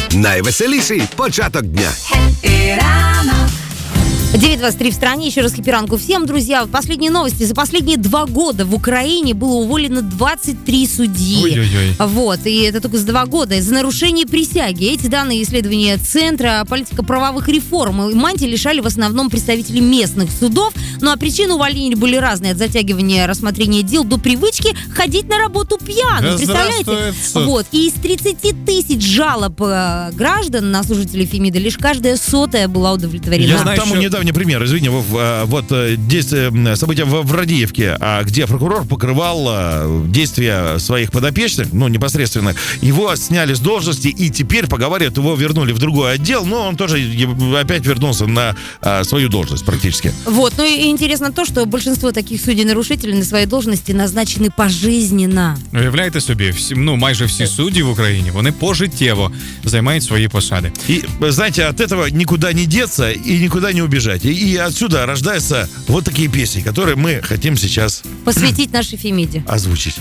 Найвеселіший початок дня. 9:23 в стране. Еще раз хипиранку всем, друзья. Последние новости. За последние 2 года в Украине было уволено 23 судьи. Ой-ой-ой. Вот. И это только за 2 года. Из-за нарушения присяги. Эти данные исследования Центра политико-правовых реформ. И мантии лишали в основном представителей местных судов. Ну а причины увольнений были разные. От затягивания рассмотрения дел до привычки ходить на работу пьяным. Да Представляете? здравствует суд. Вот. И из 30 тысяч жалоб граждан на служителей Фемида лишь каждая 100-я была удовлетворена. Я знаю, Тому еще- недавний пример, извини, вот события в Радиевке, где прокурор покрывал действия своих подопечных, ну, непосредственно, его сняли с должности, и теперь, поговаривают, его вернули в другой отдел, но он тоже опять вернулся на свою должность практически. Вот, ну и интересно то, что большинство таких судей-нарушителей на своей должности назначены пожизненно. Уявляєте собі, майже всі судді в Україні, вони пожиттєво займають свої посади. И, знаете, от этого никуда не деться и никуда не убежать. И отсюда рождаются вот такие песни, которые мы хотим сейчас Посвятить нашей Фемиде. озвучить.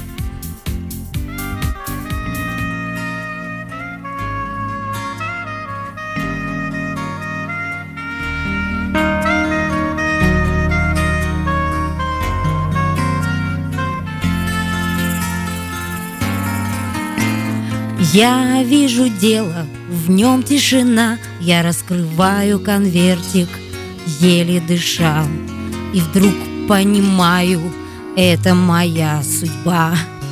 Я вижу дело, в нем тишина. Я раскрываю конвертик, еле дыша. И вдруг понимаю, это моя судьба.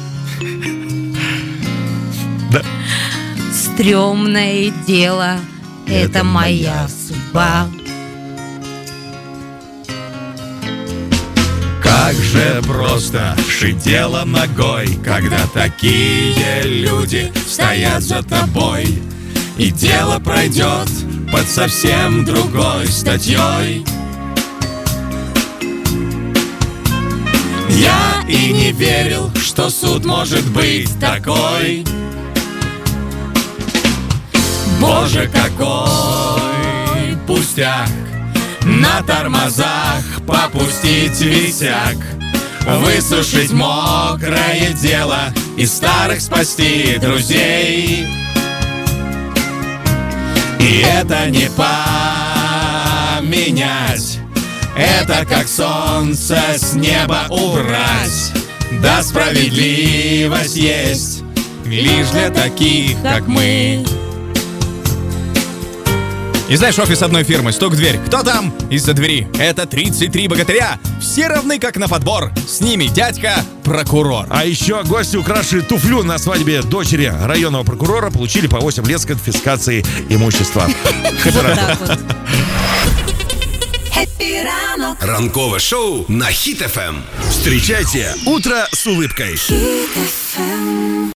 Да. Стремное дело, это моя судьба. Как же просто шить дело ногой, когда такие люди стоят за тобой, и дело пройдет под совсем другой статьей. Я и не верил, что суд может быть такой. Боже, какой пустяк! На тормозах попустить висяк, высушить мокрое дело, из старых спасти друзей. И это не поменять, это как солнце с неба убрать. Да, справедливость есть лишь для таких, как мы. И знаешь, офис одной фирмы, стук в дверь. Кто там? Из-за двери. Это 33 богатыря. Все равны, как на подбор. С ними дядька прокурор. А еще гости, украши туфлю на свадьбе дочери районного прокурора, получили по 8 лет с конфискацией имущества. Вот так вот. Ранкове шоу на Хіт ФМ. Встречайте утро с улыбкой.